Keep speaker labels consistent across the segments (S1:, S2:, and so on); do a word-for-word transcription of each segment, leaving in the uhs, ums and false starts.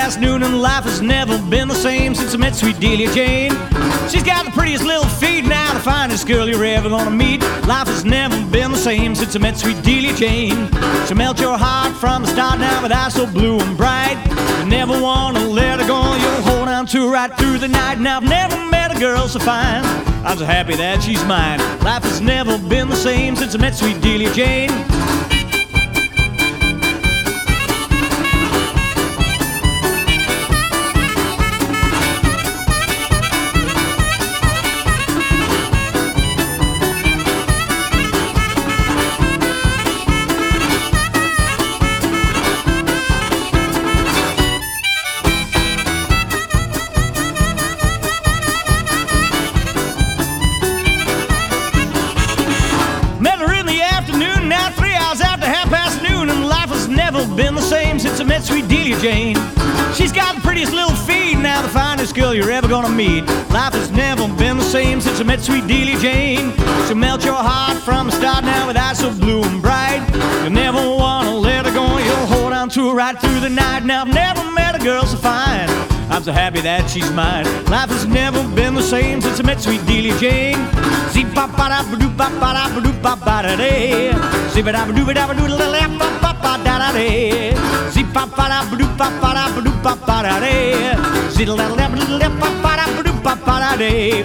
S1: past noon, and life has never been the same since I met sweet Delia Jane. She's got the prettiest little feet, now the finest girl you're ever gonna meet. Life has never been the same since I met sweet Delia Jane. She'll melt your heart from the start now with eyes so blue and bright. You never wanna let her go, you'll hold on to her right through the night. Now I've never met a girl so fine, I'm so happy that she's mine. Life has never been the same since I met sweet Delia Jane. Been the same since I met sweet Delia Jane. She's got the prettiest little feet, now the finest girl you're ever gonna meet. Life has never been the same since I met sweet Delia Jane. She'll melt your heart from the start now with eyes so blue and bright. You'll never wanna let her go, you'll hold on to her right through the night. Now I've never met a girl so fine, I'm so happy that she's mine. Life has never been the same since I met sweet Delia Jane. Zee-pa-pa-da-ba-doo-pa-pa-da-ba-doo-pa-pa-da-day. Zee-ba-da-ba-doo-ba-da-ba-da-ba-da-day. Zee-pa-pa-da-ba-doo-pa-pa-da-ba-doo-pa-pa-da-day. Zee-da-da-da-ba-doo-pa-pa-da-ba-doo-pa-pa-da-day.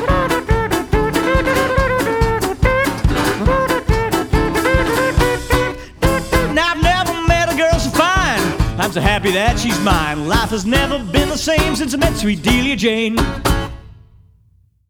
S1: Now I've never met a girl so fine, I'm so happy that she's mine. Life has never been the same since I met sweet Delia Jane.